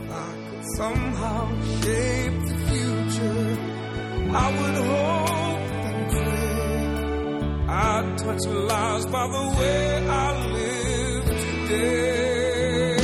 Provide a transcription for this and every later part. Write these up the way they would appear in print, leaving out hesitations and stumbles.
I could somehow shape the future, I would hope and pray I'd touch lives by the way I live today.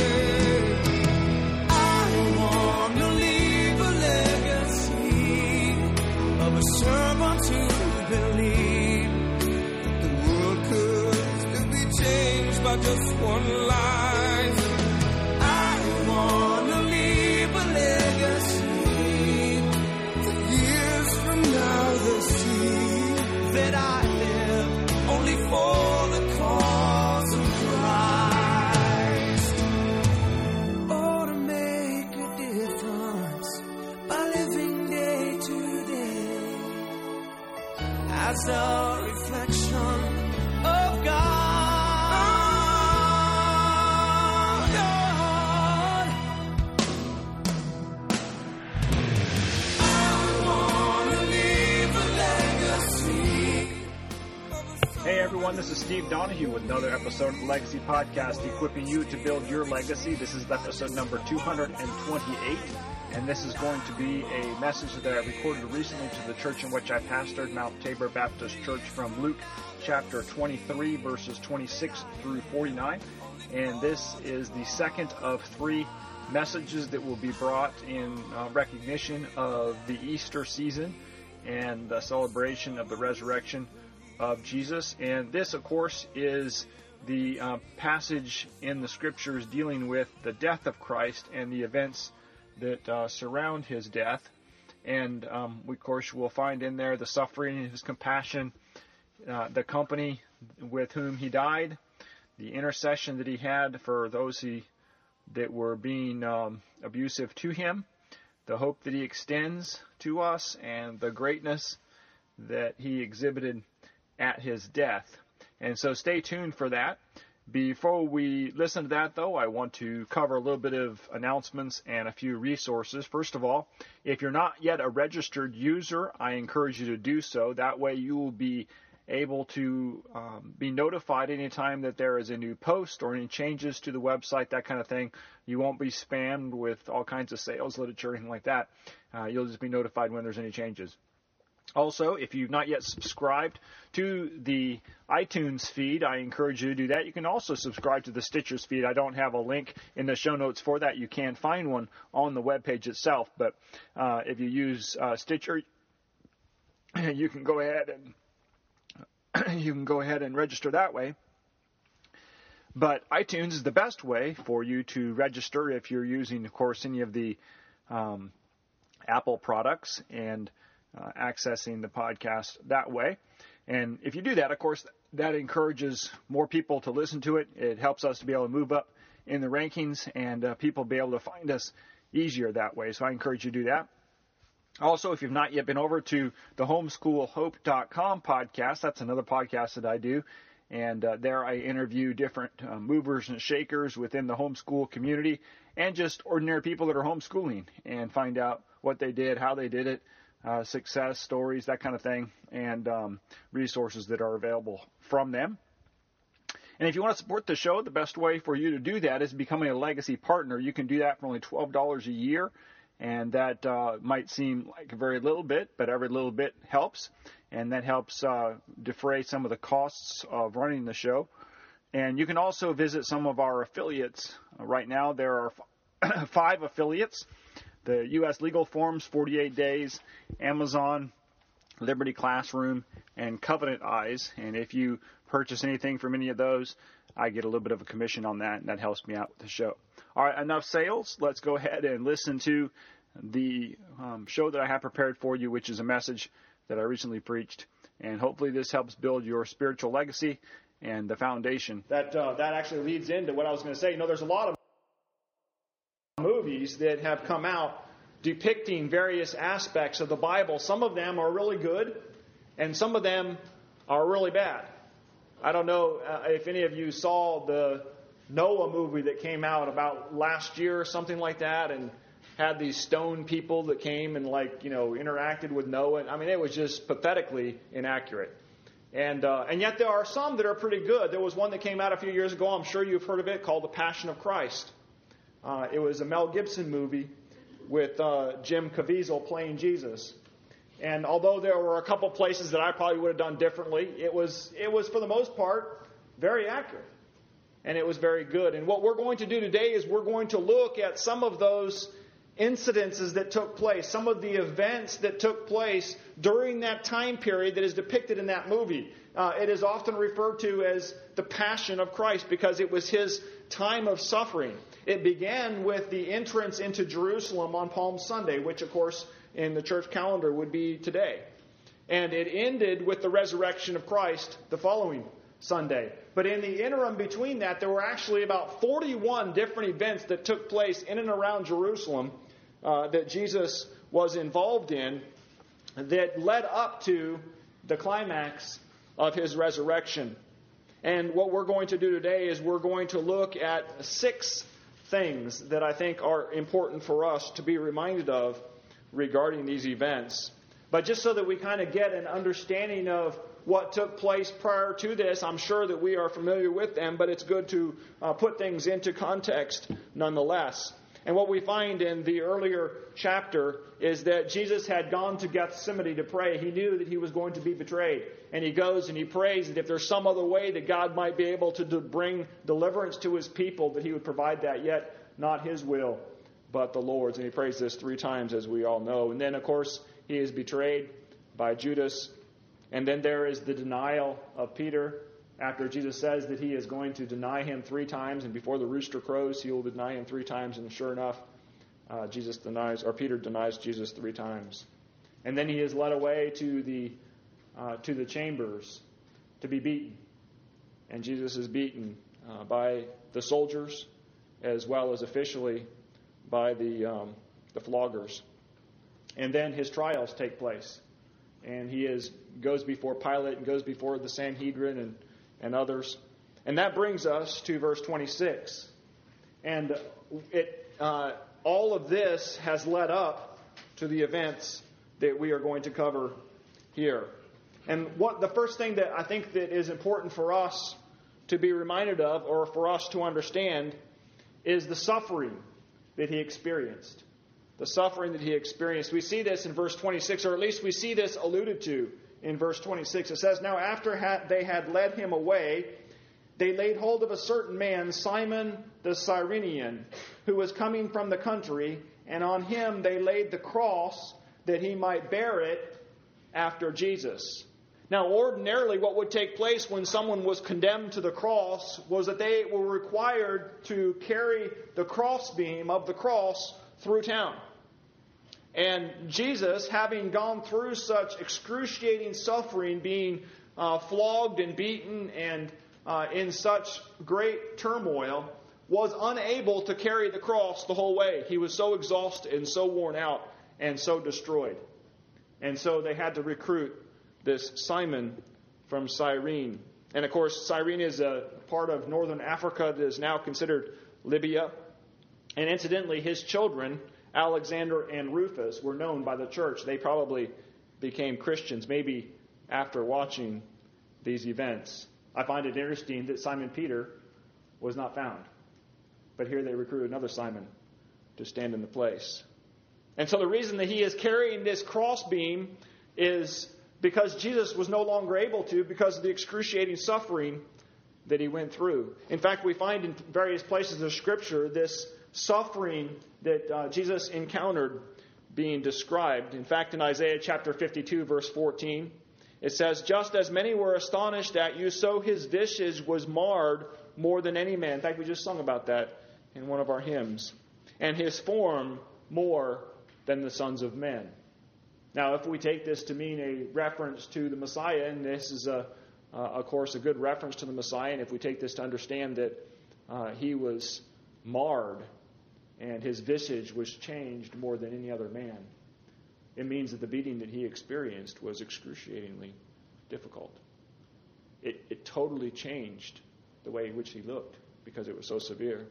I want to leave a legacy of a sermon to believe that the world could still be changed by just one life. I want to leave a legacy that years from now they'll see that I live only for the cause of Christ. Oh, to make a difference by living day to day as a reflection of God. Hey everyone, this is Steve Donahue with another episode of the Legacy Podcast, equipping you to build your legacy. This is episode number 228, and this is going to be a message that I recorded recently to the church in which I pastored, Mount Tabor Baptist Church, from Luke chapter 23, verses 26 through 49. And this is the second of three messages that will be brought in recognition of the Easter season and the celebration of the resurrection of Jesus. And this, of course, is the passage in the Scriptures dealing with the death of Christ and the events that surround his death. And we, of course, will find in there the suffering, his compassion, the company with whom he died, the intercession that he had for those that were being abusive to him, the hope that he extends to us, and the greatness that he exhibited at his death. And so stay tuned for that. Before we listen to that, though, I want to cover a little bit of announcements and a few resources. First of all, if you're not yet a registered user, I encourage you to do so. That way you will be able to be notified anytime that there is a new post or any changes to the website, that kind of thing. You won't be spammed with all kinds of sales literature or anything like that. You'll just be notified when there's any changes. Also, if you've not yet subscribed to the iTunes feed, I encourage you to do that. You can also subscribe to the Stitcher's feed. I don't have a link in the show notes for that. You can find one on the webpage itself. But if you use Stitcher, you can go ahead and register that way. But iTunes is the best way for you to register if you're using, of course, any of the Apple products and accessing the podcast that way. And if you do that, of course, that encourages more people to listen to it. It helps us to be able to move up in the rankings, and people be able to find us easier that way. So I encourage you to do that. Also, if you've not yet been over to the homeschoolhope.com podcast, that's another podcast that I do. And there I interview different movers and shakers within the homeschool community and just ordinary people that are homeschooling, and find out what they did, how they did it, success stories, that kind of thing, and resources that are available from them. And if you want to support the show, the best way for you to do that is becoming a legacy partner. You can do that for only $12 a year, and that might seem like a very little bit, but every little bit helps, and that helps defray some of the costs of running the show. And you can also visit some of our affiliates. Right now there are 5 affiliates: the U.S. Legal Forms, 48 Days, Amazon, Liberty Classroom, and Covenant Eyes. And if you purchase anything from any of those, I get a little bit of a commission on that, and that helps me out with the show. All right, enough sales. Let's go ahead and listen to the show that I have prepared for you, which is a message that I recently preached. And hopefully this helps build your spiritual legacy and the foundation. That actually leads into what I was going to say. You know, there's a lot of movies that have come out depicting various aspects of the Bible. Some of them are really good, and some of them are really bad. I don't know if any of you saw the Noah movie that came out about last year or something like that, and had these stone people that came and interacted with Noah. I mean, it was just pathetically inaccurate. And yet there are some that are pretty good. There was one that came out a few years ago, I'm sure you've heard of it, called The Passion of Christ. It was a Mel Gibson movie with Jim Caviezel playing Jesus. And although there were a couple places that I probably would have done differently, it was for the most part very accurate. And it was very good. And what we're going to do today is we're going to look at some of those incidences that took place, some of the events that took place during that time period that is depicted in that movie. It is often referred to as the Passion of Christ because it was his time of suffering. It began with the entrance into Jerusalem on Palm Sunday, which of course in the church calendar would be today. And it ended with the resurrection of Christ the following Sunday. But in the interim between that, there were actually about 41 different events that took place in and around Jerusalem that Jesus was involved in that led up to the climax of his resurrection. And what we're going to do today is we're going to look at 6 things that I think are important for us to be reminded of regarding these events. But just so that we kind of get an understanding of what took place prior to this, I'm sure that we are familiar with them, but it's good to put things into context nonetheless. And what we find in the earlier chapter is that Jesus had gone to Gethsemane to pray. He knew that he was going to be betrayed. And he goes and he prays that if there's some other way that God might be able to bring deliverance to his people, that he would provide that, yet not his will, but the Lord's. And he prays this 3 times, as we all know. And then, of course, he is betrayed by Judas. And then there is the denial of Peter. After Jesus says that he is going to deny him 3 times, and before the rooster crows, he will deny him 3 times. And sure enough, Peter denies Jesus 3 times. And then he is led away to the chambers to be beaten. And Jesus is beaten by the soldiers as well as officially by the floggers. And then his trials take place. And he goes before Pilate and goes before the Sanhedrin and others. And that brings us to verse 26. And all of this has led up to the events that we are going to cover here. And the first thing that I think that is important for us to be reminded of, or for us to understand, is the suffering that he experienced. The suffering that he experienced. We see this in verse 26, or at least we see this alluded to in verse 26. It says, "Now after they had led him away, they laid hold of a certain man, Simon the Cyrenian, who was coming from the country, and on him they laid the cross that he might bear it after Jesus." Now, ordinarily, what would take place when someone was condemned to the cross was that they were required to carry the crossbeam of the cross through town. And Jesus, having gone through such excruciating suffering, being flogged and beaten and in such great turmoil, was unable to carry the cross the whole way. He was so exhausted and so worn out and so destroyed. And so they had to recruit this Simon from Cyrene. And of course, Cyrene is a part of northern Africa that is now considered Libya. And incidentally, his children, Alexander and Rufus, were known by the church. They probably became Christians, maybe after watching these events. I find it interesting that Simon Peter was not found. But here they recruit another Simon to stand in the place. And so the reason that he is carrying this crossbeam is because Jesus was no longer able to, because of the excruciating suffering that he went through. In fact, we find in various places of Scripture this suffering that Jesus encountered being described. In fact, in Isaiah chapter 52, verse 14, it says, "Just as many were astonished at you, so his visage was marred more than any man." In fact, we just sung about that in one of our hymns. "And his form more than the sons of men." Now, if we take this to mean a reference to the Messiah, and this is, of course, a good reference to the Messiah, and if we take this to understand that he was marred and his visage was changed more than any other man, it means that the beating that he experienced was excruciatingly difficult. It totally changed the way in which he looked because it was so severe.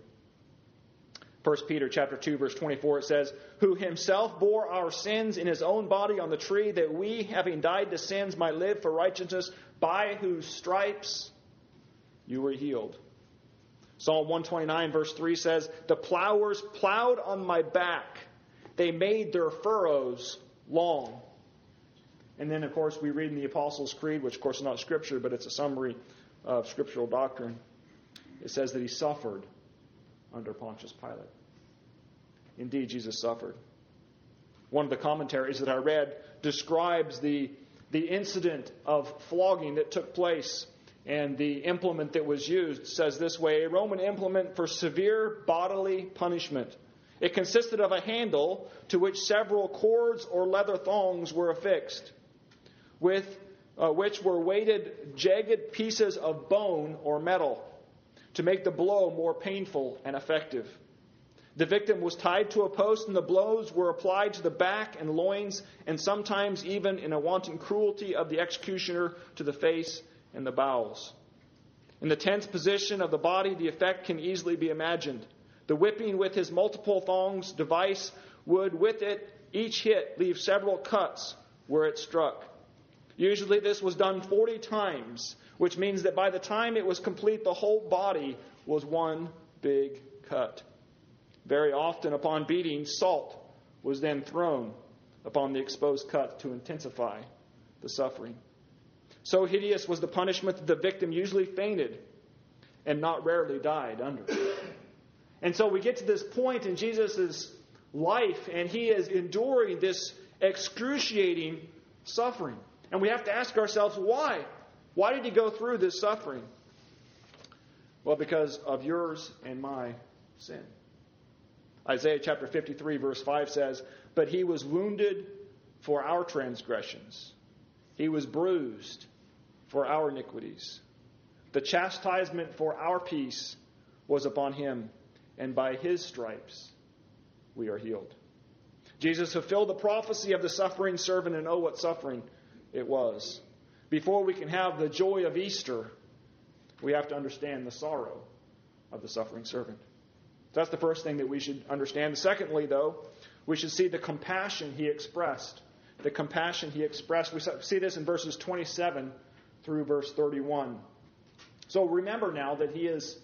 1 Peter chapter 2, verse 24, it says, "Who himself bore our sins in his own body on the tree, that we, having died to sins, might live for righteousness, by whose stripes you were healed." Psalm 129 verse 3 says, "The plowers plowed on my back. They made their furrows long." And then, of course, we read in the Apostles' Creed, which, of course, is not Scripture, but it's a summary of scriptural doctrine. It says that he suffered under Pontius Pilate. Indeed, Jesus suffered. One of the commentaries that I read describes the incident of flogging that took place, and the implement that was used says this way: a Roman implement for severe bodily punishment. It consisted of a handle to which several cords or leather thongs were affixed, with which were weighted jagged pieces of bone or metal to make the blow more painful and effective. The victim was tied to a post, and the blows were applied to the back and loins, and sometimes even, in a wanton cruelty of the executioner, to the face and the bowels. In the tense position of the body, the effect can easily be imagined. The whipping with his multiple thongs device would, with it, each hit leave several cuts where it struck. Usually this was done 40 times, which means that by the time it was complete, the whole body was one big cut. Very often upon beating, salt was then thrown upon the exposed cut to intensify the suffering. So hideous was the punishment that the victim usually fainted and not rarely died under. And so we get to this point in Jesus' life, and he is enduring this excruciating suffering. And we have to ask ourselves, why? Why did he go through this suffering? Well, because of yours and my sin. Isaiah chapter 53 verse 5 says, "But he was wounded for our transgressions. He was bruised for our iniquities. The chastisement for our peace was upon him, and by his stripes we are healed." Jesus fulfilled the prophecy of the suffering servant, and oh, what suffering it was. Before we can have the joy of Easter, we have to understand the sorrow of the suffering servant. So that's the first thing that we should understand. Secondly, though, we should see the compassion he expressed. The compassion he expressed. We see this in verses 27 through verse 31. So remember now that he is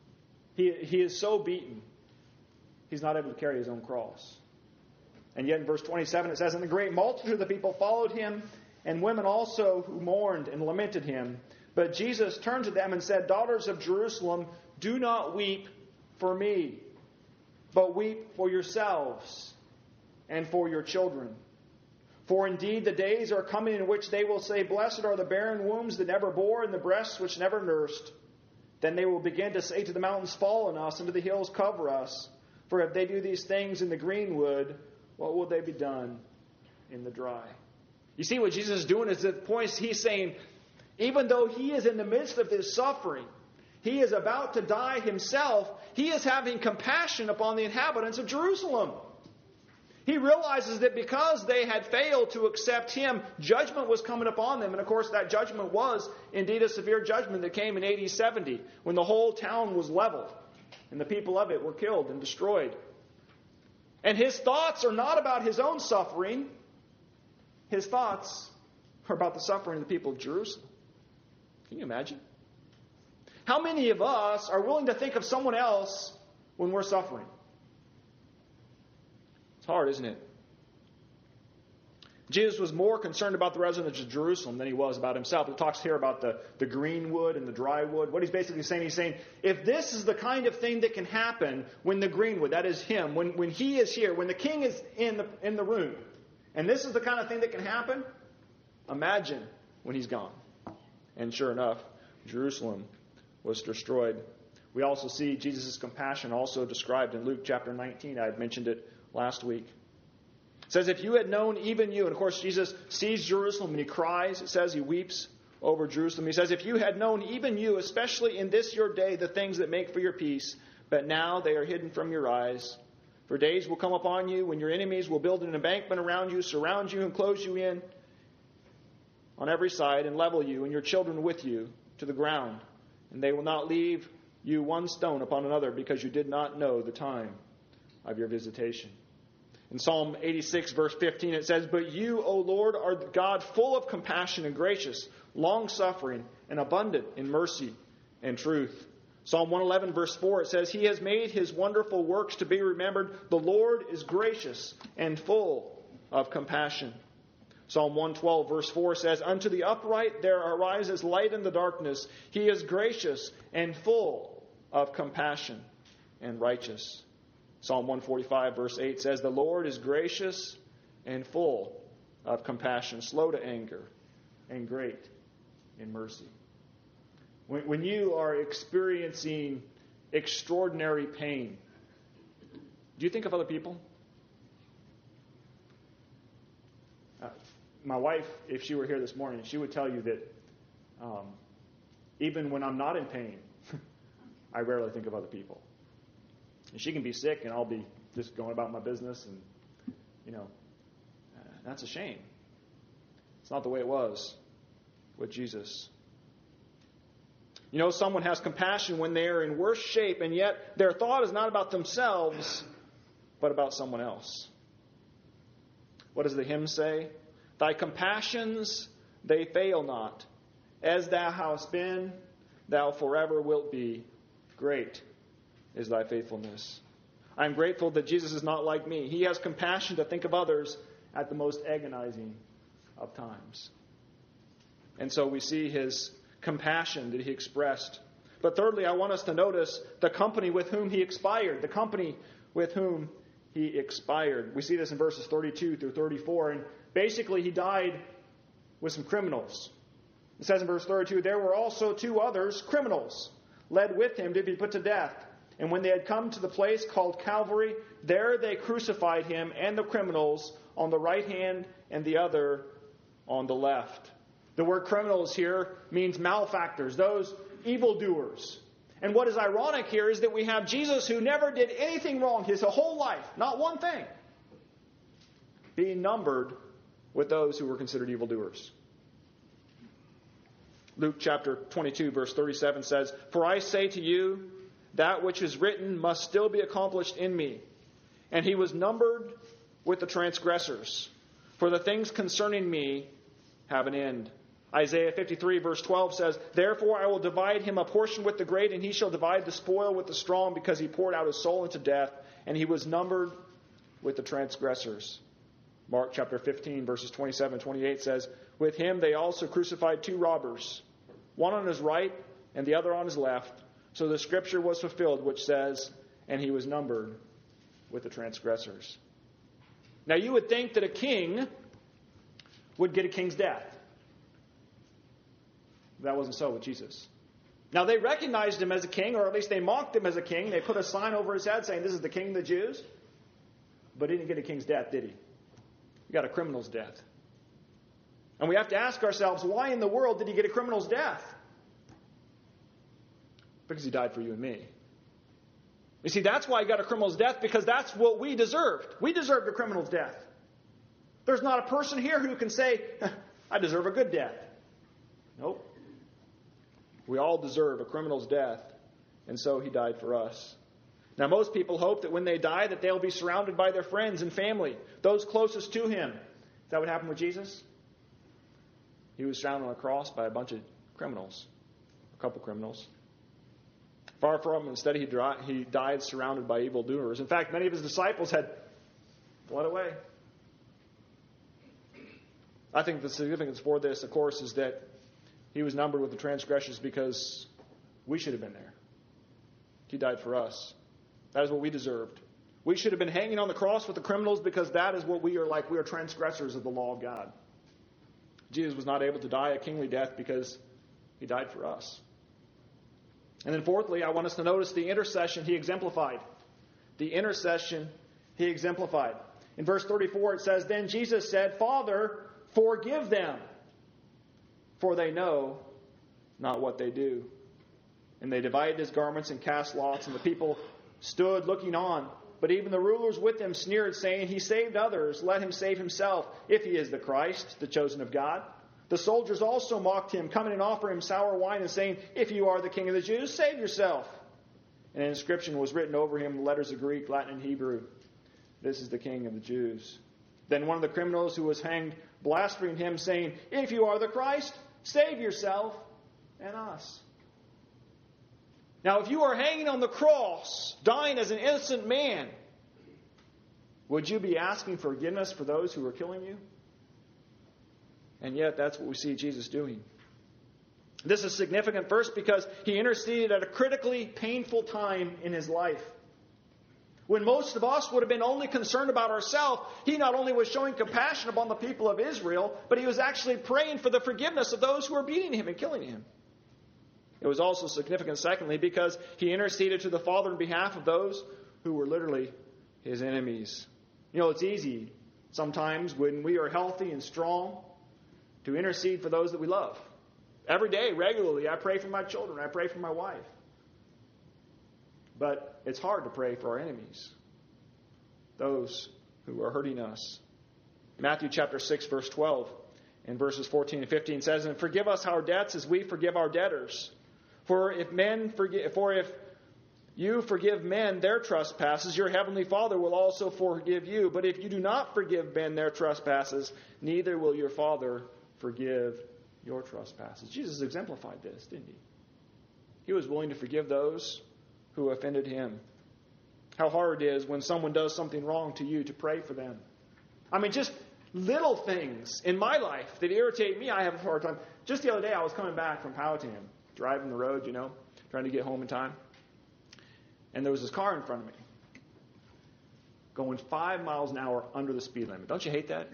so beaten, he's not able to carry his own cross. And yet in verse 27 it says, "And the great multitude of the people followed him, and women also who mourned and lamented him. But Jesus turned to them and said, 'Daughters of Jerusalem, do not weep for me, but weep for yourselves and for your children. For indeed the days are coming in which they will say, Blessed are the barren wombs that never bore, and the breasts which never nursed. Then they will begin to say to the mountains, Fall on us, and to the hills, cover us. For if they do these things in the green wood, what will they be done in the dry?'" You see what Jesus is doing is at the point he's saying, even though he is in the midst of this suffering, he is about to die himself, he is having compassion upon the inhabitants of Jerusalem. He realizes that because they had failed to accept him, judgment was coming upon them. And of course that judgment was indeed a severe judgment that came in AD 70, when the whole town was leveled and the people of it were killed and destroyed. And his thoughts are not about his own suffering. His thoughts are about the suffering of the people of Jerusalem. Can you imagine? How many of us are willing to think of someone else when we're suffering? It's hard, isn't it? Jesus was more concerned about the residents of Jerusalem than he was about himself. He talks here about the green wood and the dry wood. What he's basically saying, he's saying, if this is the kind of thing that can happen when the green wood, that is him, when he is here, when the king is in the room, and this is the kind of thing that can happen, imagine when he's gone. And sure enough, Jerusalem was destroyed. We also see Jesus' compassion also described in Luke chapter 19. I had mentioned it last week. It says, if you had known, even you, and of course Jesus sees Jerusalem and he cries. It says he weeps over Jerusalem. He says, if you had known, even you, especially in this your day, the things that make for your peace, but now they are hidden from your eyes. For days will come upon you when your enemies will build an embankment around you, surround you and close you in on every side, and level you and your children with you to the ground. And they will not leave you one stone upon another, because you did not know the time of your visitation. In Psalm 86, verse 15, it says, But you, O Lord, are God full of compassion and gracious, long-suffering, and abundant in mercy and truth, Psalm 111 verse 4, it says, He has made His wonderful works to be remembered. The Lord is gracious and full of compassion. Psalm 112 verse 4 says, Unto the upright there arises light in the darkness. He is gracious and full of compassion and righteous. Psalm 145 verse 8 says, The Lord is gracious and full of compassion, slow to anger, and great in mercy. When you are experiencing extraordinary pain, do you think of other people? My wife, if she were here this morning, she would tell you that even when I'm not in pain, I rarely think of other people. And she can be sick, and I'll be just going about my business, and, that's a shame. It's not the way it was with Jesus. Someone has compassion when they are in worse shape, and yet their thought is not about themselves, but about someone else. What does the hymn say? Thy compassions, they fail not. As thou hast been, thou forever wilt be. Great is thy faithfulness. I am grateful that Jesus is not like me. He has compassion to think of others at the most agonizing of times. And so we see His compassion that He expressed. But thirdly, I want us to notice the company with whom He expired. The company with whom He expired. We see this in verses 32 through 34. And basically, He died with some criminals. It says in verse 32, There were also 2 others, criminals, led with Him to be put to death. And when they had come to the place called Calvary, there they crucified Him and the criminals on the right hand and the other on the left. The word criminals here means malefactors, those evildoers. And what is ironic here is that we have Jesus, who never did anything wrong his whole life, not one thing, being numbered with those who were considered evildoers. Luke chapter 22 verse 37 says, For I say to you, that which is written must still be accomplished in me. And He was numbered with the transgressors. For the things concerning me have an end. Isaiah 53 verse 12 says, Therefore I will divide him a portion with the great, and he shall divide the spoil with the strong, because he poured out his soul into death, and he was numbered with the transgressors. Mark chapter 15 verses 27 and 28 says, With him they also crucified 2 robbers, one on his right and the other on his left. So the scripture was fulfilled, which says, And he was numbered with the transgressors. Now you would think that a king would get a king's death. That wasn't so with Jesus. Now they recognized Him as a king, or at least they mocked Him as a king. They put a sign over His head saying, This is the King of the Jews. But He didn't get a king's death, did He? He got a criminal's death. And we have to ask ourselves, why in the world did He get a criminal's death? Because He died for you and me. You see, that's why He got a criminal's death, because that's what we deserved. We deserved a criminal's death. There's not a person here who can say, I deserve a good death. Nope. We all deserve a criminal's death, and so He died for us. Now, most people hope that when they die that they'll be surrounded by their friends and family, those closest to Him. Is that what happened with Jesus? He was surrounded on a cross by a bunch of criminals, a couple criminals. Far from him, instead he died surrounded by evildoers. In fact, many of His disciples had fled away. I think the significance for this, of course, is that He was numbered with the transgressors because we should have been there. He died for us. That is what we deserved. We should have been hanging on the cross with the criminals, because that is what we are like. We are transgressors of the law of God. Jesus was not able to die a kingly death because He died for us. And then fourthly, I want us to notice the intercession He exemplified. The intercession He exemplified. In verse 34 it says, Then Jesus said, Father, forgive them, for they know not what they do. And they divided His garments and cast lots, and the people stood looking on. But even the rulers with Him sneered, saying, He saved others, let Him save Himself, if He is the Christ, the chosen of God. The soldiers also mocked Him, coming and offering Him sour wine, and saying, If you are the King of the Jews, save yourself. And an inscription was written over Him in letters of Greek, Latin, and Hebrew. This is the King of the Jews. Then one of the criminals who was hanged blasphemed Him, saying, If you are the Christ, save yourself and us. Now, if you are hanging on the cross, dying as an innocent man, would you be asking forgiveness for those who are killing you? And yet, that's what we see Jesus doing. This is significant first because he interceded at a critically painful time in his life. When most of us would have been only concerned about ourselves, he not only was showing compassion upon the people of Israel, but he was actually praying for the forgiveness of those who were beating him and killing him. It was also significant, secondly, because he interceded to the Father on behalf of those who were literally his enemies. You know, it's easy sometimes when we are healthy and strong to intercede for those that we love. Every day, regularly, I pray for my children. I pray for my wife. But it's hard to pray for our enemies, those who are hurting us. Matthew chapter 6, verse 12 and verses 14 and 15 says, "And forgive us our debts as we forgive our debtors. For if you forgive men their trespasses, your heavenly Father will also forgive you. But if you do not forgive men their trespasses, neither will your Father forgive your trespasses." Jesus exemplified this, didn't he? He was willing to forgive those who offended him. How hard it is when someone does something wrong to you to pray for them. I mean, just little things in my life that irritate me, I have a hard time. Just the other day, I was coming back from Powhatan, driving the road, trying to get home in time. And there was this car in front of me going 5 miles an hour under the speed limit. Don't you hate that?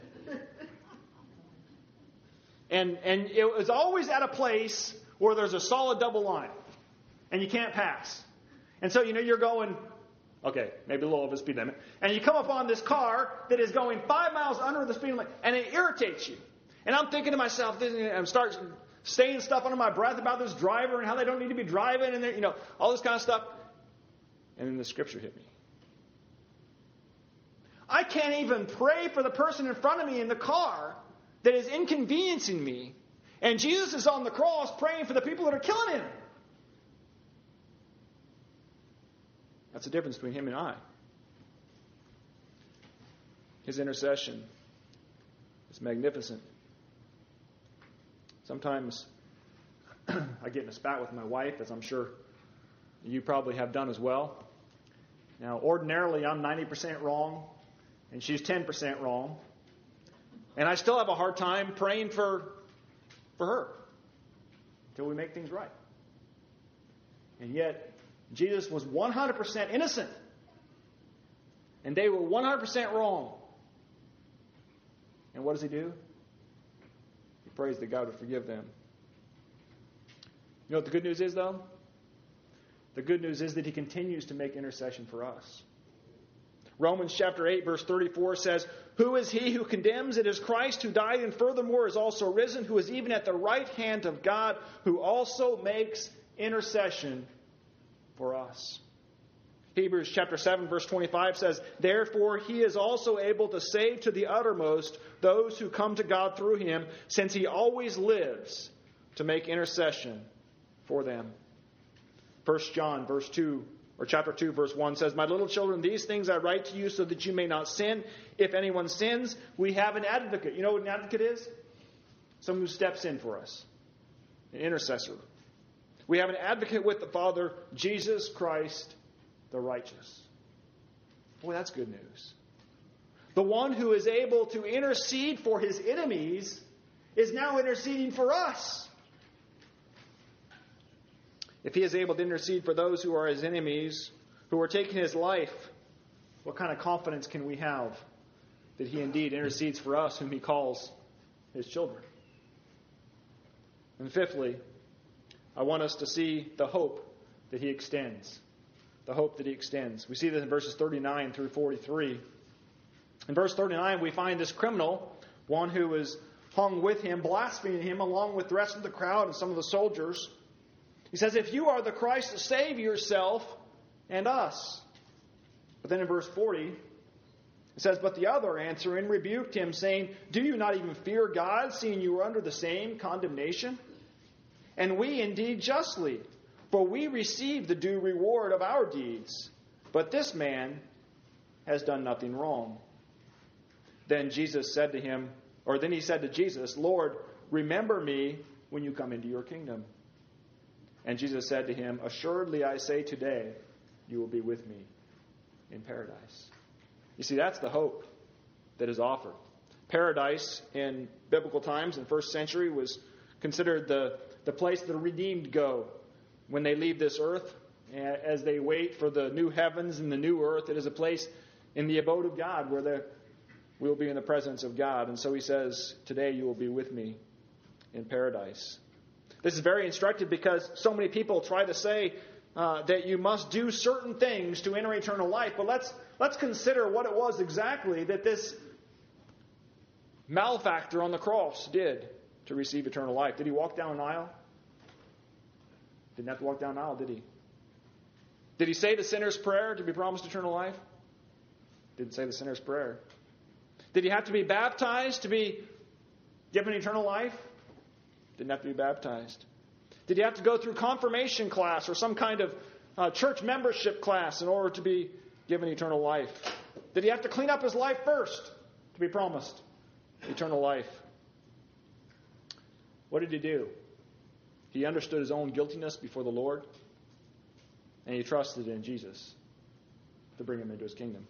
And it was always at a place where there's a solid double line and you can't pass. And so, you're going, okay, maybe a little over the speed limit. And you come upon this car that is going 5 miles under the speed limit, and it irritates you. And I'm thinking to myself, I'm start saying stuff under my breath about this driver and how they don't need to be driving and, all this kind of stuff. And then the scripture hit me. I can't even pray for the person in front of me in the car that is inconveniencing me. And Jesus is on the cross praying for the people that are killing him. That's the difference between him and I. His intercession is magnificent. Sometimes I get in a spat with my wife, as I'm sure you probably have done as well. Now, ordinarily, I'm 90% wrong, and she's 10% wrong. And I still have a hard time praying for her until we make things right. And yet, Jesus was 100% innocent. And they were 100% wrong. And what does he do? He prays that God would forgive them. You know what the good news is, though? The good news is that he continues to make intercession for us. Romans chapter 8, verse 34 says, "Who is he who condemns? It is Christ who died and furthermore is also risen, who is even at the right hand of God, who also makes intercession for us." Hebrews chapter 7, verse 25 says, "Therefore he is also able to save to the uttermost those who come to God through him, since he always lives to make intercession for them." 1 John chapter 2, verse 1 says, "My little children, these things I write to you so that you may not sin. If anyone sins, we have an advocate." You know what an advocate is? Someone who steps in for us. An intercessor. We have an advocate with the Father, Jesus Christ, the righteous. Boy, that's good news. The one who is able to intercede for his enemies is now interceding for us. If he is able to intercede for those who are his enemies, who are taking his life, what kind of confidence can we have that he indeed intercedes for us, whom he calls his children? And fifthly, I want us to see the hope that he extends. The hope that he extends. We see this in verses 39 through 43. In verse 39, we find this criminal, one who was hung with him, blaspheming him along with the rest of the crowd and some of the soldiers. He says, "If you are the Christ, save yourself and us." But then in verse 40, it says, "But the other answering rebuked him, saying, 'Do you not even fear God, seeing you are under the same condemnation? And we indeed justly, for we receive the due reward of our deeds. But this man has done nothing wrong.' Then he said to Jesus, 'Lord, remember me when you come into your kingdom.' And Jesus said to him, "Assuredly I say today, you will be with me in paradise." You see, that's the hope that is offered. Paradise in biblical times, in the first century, was considered the place the redeemed go when they leave this earth. As they wait for the new heavens and the new earth, it is a place in the abode of God where we will be in the presence of God. And so he says, "Today you will be with me in paradise." This is very instructive because so many people try to say that you must do certain things to enter eternal life. But let's consider what it was exactly that this malefactor on the cross did to receive eternal life. Did he walk down an aisle? Didn't have to walk down an aisle, did he? Did he say the sinner's prayer to be promised eternal life? Didn't say the sinner's prayer. Did he have to be baptized to be given eternal life? Didn't have to be baptized. Did he have to go through confirmation class or some kind of church membership class in order to be given eternal life? Did he have to clean up his life first to be promised eternal life? What did he do? He understood his own guiltiness before the Lord, and he trusted in Jesus to bring him into his kingdom.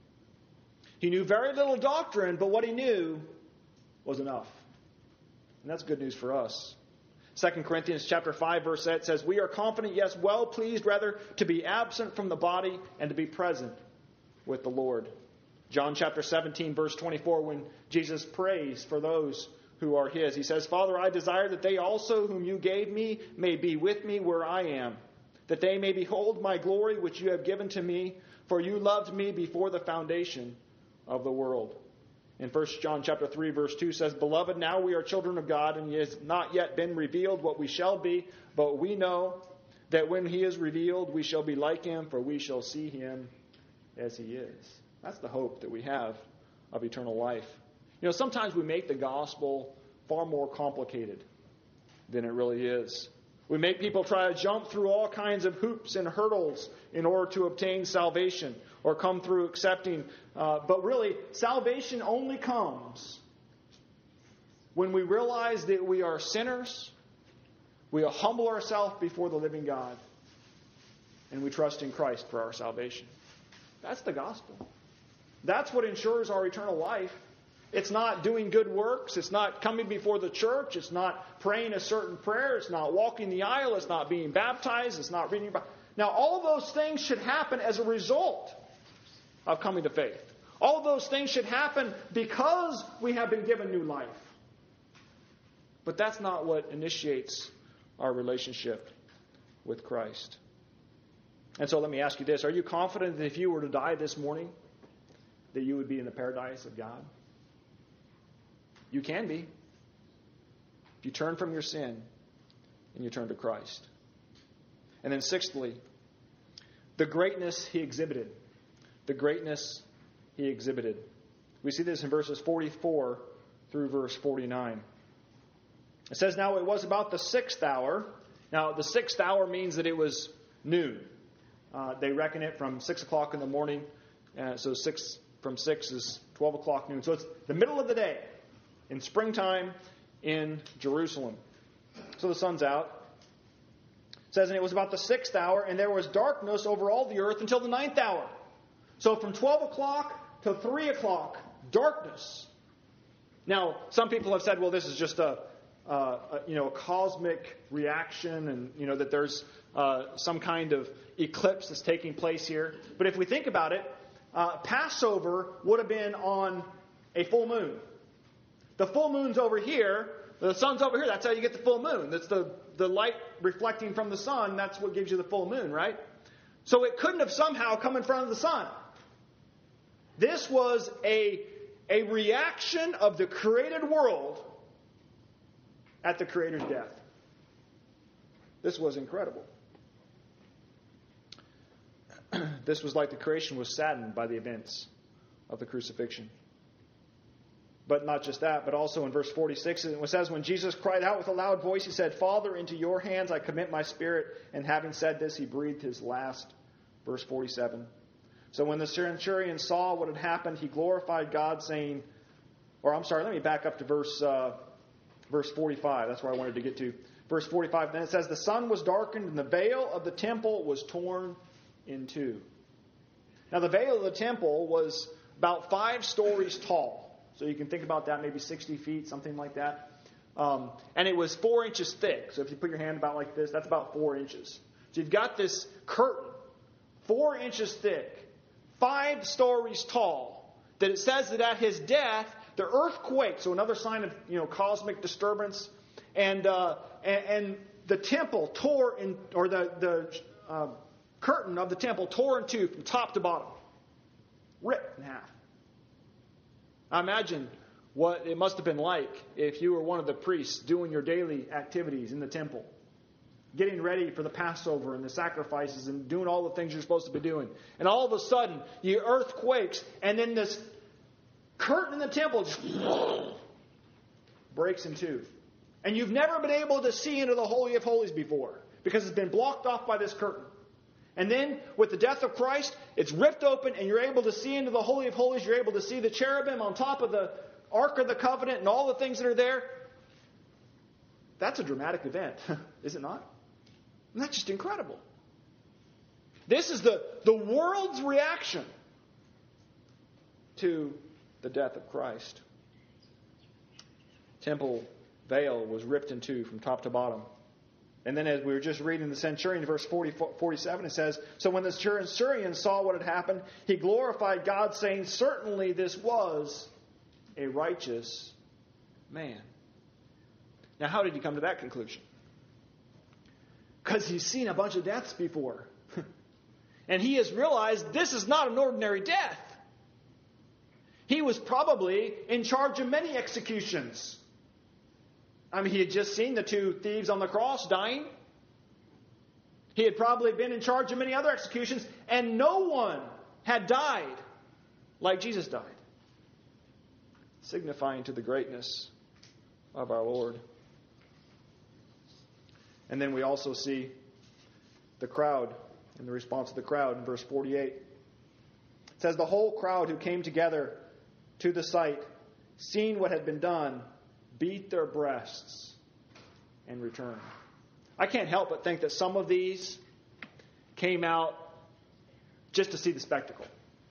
He knew very little doctrine, but what he knew was enough. And that's good news for us. 2 Corinthians chapter 5, verse 8 says, "We are confident, yes, well pleased, rather, to be absent from the body and to be present with the Lord." John chapter 17, verse 24, when Jesus prays for those who are his, he says, "Father, I desire that they also whom you gave me may be with me where I am, that they may behold my glory which you have given to me, for you loved me before the foundation of the world." In 1 John chapter 3, verse 2 says, "Beloved, now we are children of God, and it has not yet been revealed what we shall be, but we know that when he is revealed, we shall be like him, for we shall see him as he is." That's the hope that we have of eternal life. You know, sometimes we make the gospel far more complicated than it really is. We make people try to jump through all kinds of hoops and hurdles in order to obtain salvation or come through accepting. But really, salvation only comes when we realize that we are sinners, we humble ourselves before the living God, and we trust in Christ for our salvation. That's the gospel. That's what ensures our eternal life. It's not doing good works. It's not coming before the church. It's not praying a certain prayer. It's not walking the aisle. It's not being baptized. It's not reading your Bible. Now, all of those things should happen as a result of coming to faith. All of those things should happen because we have been given new life. But that's not what initiates our relationship with Christ. And so let me ask you this. Are you confident that if you were to die this morning, that you would be in the paradise of God? You can be. If you turn from your sin and you turn to Christ. And then sixthly, the greatness he exhibited. The greatness he exhibited. We see this in verses 44 through verse 49. It says, "Now it was about the 6th hour." Now, the 6th hour means that it was noon. They reckon it from 6 o'clock in the morning. So from 6 is 12 o'clock noon. So it's the middle of the day in springtime in Jerusalem. So the sun's out. It says, "And it was about the 6th hour, and there was darkness over all the earth until the 9th hour." So from 12 o'clock to 3 o'clock, darkness. Now, some people have said, well, this is just a cosmic reaction, and that there's some kind of eclipse that's taking place here. But if we think about it, Passover would have been on a full moon. The full moon's over here. The sun's over here. That's how you get the full moon. That's the light reflecting from the sun. That's what gives you the full moon, right? So it couldn't have somehow come in front of the sun. This was a reaction of the created world at the Creator's death. This was incredible. This was like the creation was saddened by the events of the crucifixion. But not just that, but also in verse 46, it says, "When Jesus cried out with a loud voice, he said, 'Father, into your hands I commit my spirit.' And having said this, he breathed his last." Verse 47. "So when the centurion saw what had happened, he glorified God, saying," let me back up to verse 45. That's where I wanted to get to. Verse 45, then it says, the sun was darkened and the veil of the temple was torn in two. Now the veil of the temple was about 5 stories tall. So you can think about that, maybe 60 feet, something like that. And it was 4 inches thick. So if you put your hand about like this, that's about 4 inches. So you've got this curtain, 4 inches thick, 5 stories tall, that it says that at his death, the earth quaked. So another sign of cosmic disturbance. And the temple tore in, or the curtain of the temple tore in two from top to bottom, ripped in half. I imagine what it must have been like if you were one of the priests doing your daily activities in the temple, getting ready for the Passover and the sacrifices and doing all the things you're supposed to be doing. And all of a sudden, the earth quakes, and then this curtain in the temple just breaks in two. And you've never been able to see into the Holy of Holies before because it's been blocked off by this curtain. And then with the death of Christ, it's ripped open and you're able to see into the Holy of Holies. You're able to see the cherubim on top of the Ark of the Covenant and all the things that are there. That's a dramatic event, is it not? And that's just incredible. This is the world's reaction to the death of Christ. Temple veil was ripped in two from top to bottom. And then as we were just reading the centurion, verse 47, it says, so when the centurion saw what had happened, he glorified God, saying, certainly this was a righteous man. Now, how did he come to that conclusion? Because he's seen a bunch of deaths before. And he has realized this is not an ordinary death. He was probably in charge of many executions. I mean, he had just seen the 2 thieves on the cross dying. He had probably been in charge of many other executions, and no one had died like Jesus died, signifying to the greatness of our Lord. And then we also see the crowd and the response of the crowd in verse 48. It says, the whole crowd who came together to the sight, seeing what had been done, beat their breasts and returned. I can't help but think that some of these came out just to see the spectacle.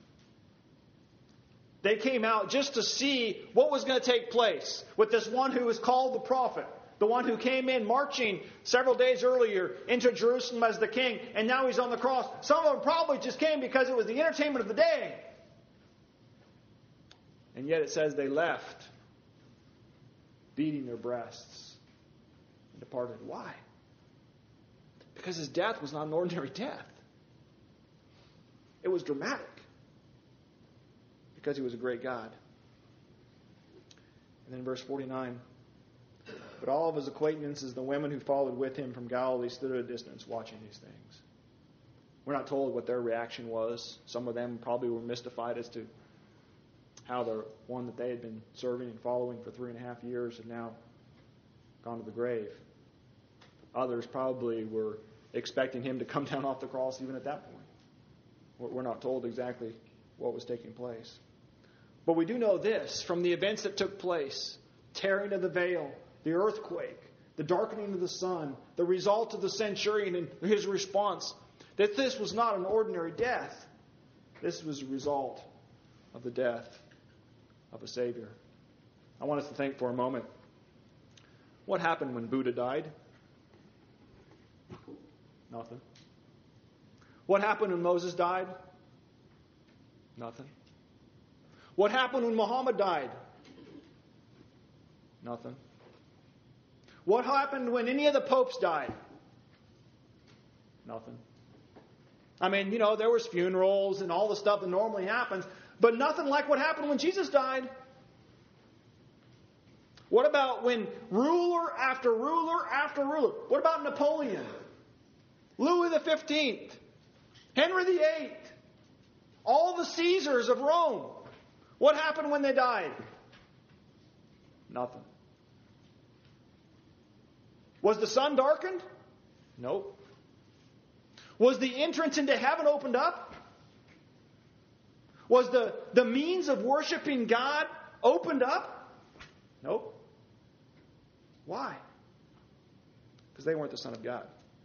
They came out just to see what was going to take place with this one who was called the prophet, the one who came in marching several days earlier into Jerusalem as the king, and now he's on the cross. Some of them probably just came because it was the entertainment of the day. And yet it says they left beating their breasts and departed. Why? Because his death was not an ordinary death. It was dramatic. Because he was a great God. And then verse 49. But all of his acquaintances, the women who followed with him from Galilee, stood at a distance watching these things. We're not told what their reaction was. Some of them probably were mystified as to how the one that they had been serving and following for 3.5 years had now gone to the grave. Others probably were expecting him to come down off the cross even at that point. We're not told exactly what was taking place. But we do know this from the events that took place. Tearing of the veil, the earthquake, the darkening of the sun, the result of the centurion and his response, that this was not an ordinary death. This was a result of the death of a Savior. I want us to think for a moment. What happened when Buddha died? Nothing. What happened when Moses died? Nothing. What happened when Muhammad died? Nothing. What happened when any of the popes died? Nothing. I mean, there was funerals and all the stuff that normally happens, but nothing like what happened when Jesus died. What about when ruler after ruler after ruler? What about Napoleon? Louis XV? Henry VIII? All the Caesars of Rome? What happened when they died? Nothing. Was the sun darkened? Nope. Was the entrance into heaven opened up? Was the means of worshiping God opened up? Nope. Why? because they weren't the Son of God.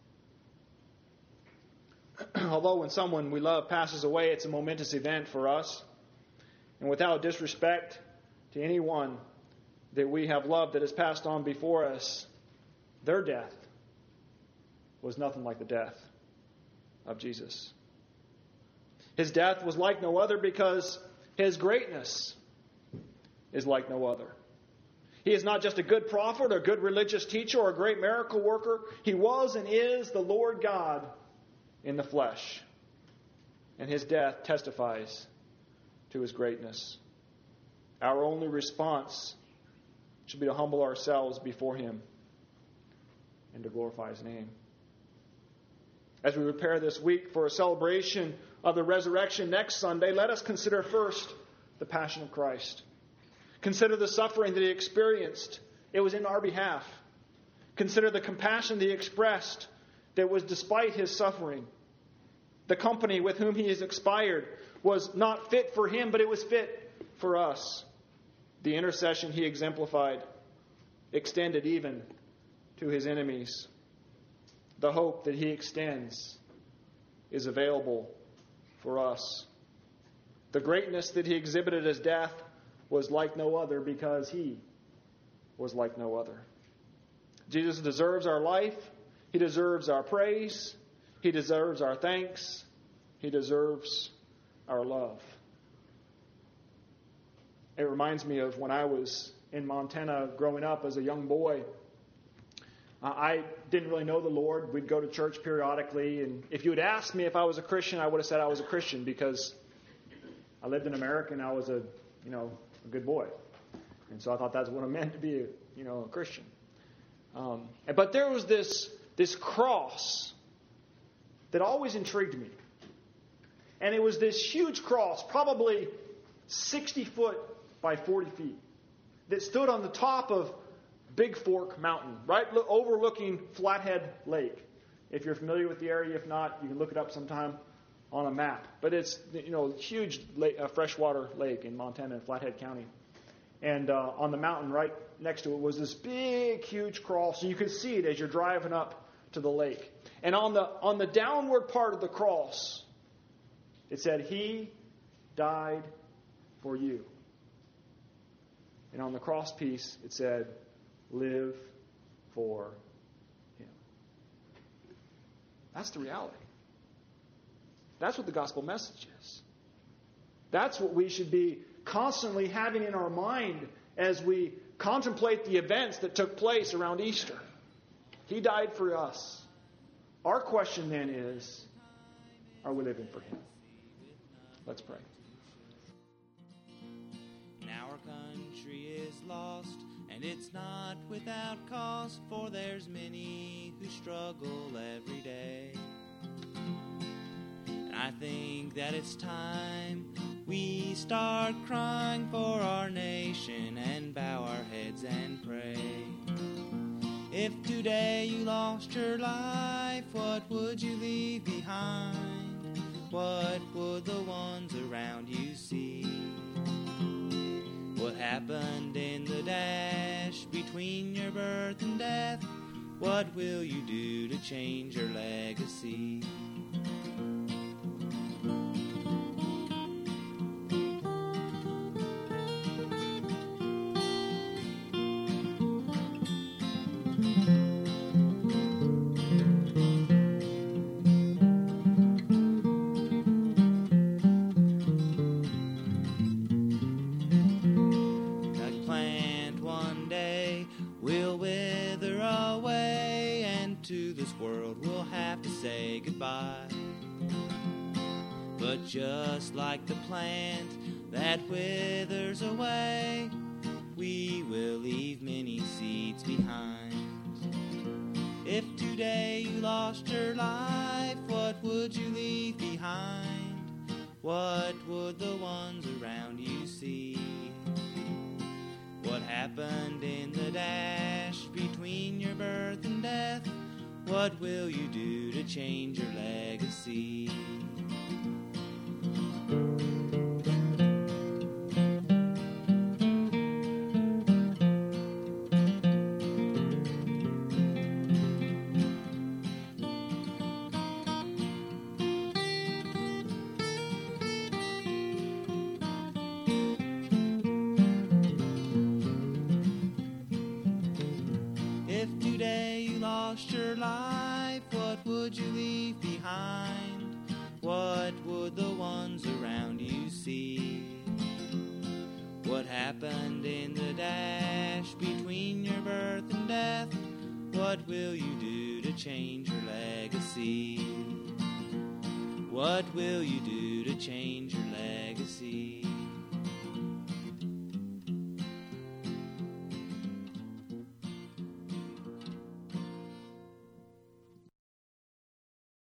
Although when someone we love passes away, it's a momentous event for us. And without disrespect to anyone that we have loved that has passed on before us, their death was nothing like the death of Jesus. His death was like no other because His greatness is like no other. He is not just a good prophet or a good religious teacher or a great miracle worker. He was and is the Lord God in the flesh. And His death testifies to His greatness. Our only response should be to humble ourselves before Him and to glorify His name. As we prepare this week for a celebration of the resurrection next Sunday, let us consider first the passion of Christ. Consider the suffering that He experienced. It was in our behalf. Consider the compassion that He expressed that was despite His suffering. The company with whom He has expired was not fit for Him, but it was fit for us. The intercession He exemplified extended even to His enemies. The hope that He extends is available for us. The greatness that He exhibited as death was like no other because He was like no other. Jesus deserves our life. He deserves our praise. He deserves our thanks. He deserves our love. It reminds me of when I was in Montana growing up as a young boy. I didn't really know the Lord. We'd go to church periodically, and if you had asked me if I was a Christian, I would have said I was a Christian because I lived in America and I was a good boy. And so I thought that's what it meant to be a Christian. But there was this cross that always intrigued me. And it was this huge cross, probably 60 foot by 40 feet, that stood on the top of Big Fork Mountain, right overlooking Flathead Lake. If you're familiar with the area, if not, you can look it up sometime on a map. But it's huge freshwater lake in Montana and Flathead County. And on the mountain right next to it was this big, huge cross. So you could see it as you're driving up to the lake. And on the downward part of the cross, it said, "He died for you." And on the cross piece, it said, "Live for Him." That's the reality. That's what the gospel message is. That's what we should be constantly having in our mind as we contemplate the events that took place around Easter. He died for us. Our question then is, are we living for Him? Let's pray. Our country is lost, and it's not without cost, for there's many who struggle every day. And I think that it's time we start crying for our nation and bow our heads and pray. If today you lost your life, what would you leave behind? What would the ones around you see? What happened in the dash between your birth and death? What will you do to change your legacy? Say goodbye. But just like the plant that withers away, we will leave many seeds behind. If today you lost your life, what would you leave behind? What would the ones around you see? What happened in the dash between your birth and death? What will you do to change your legacy? What will you do to change your legacy? What will you do to change your legacy?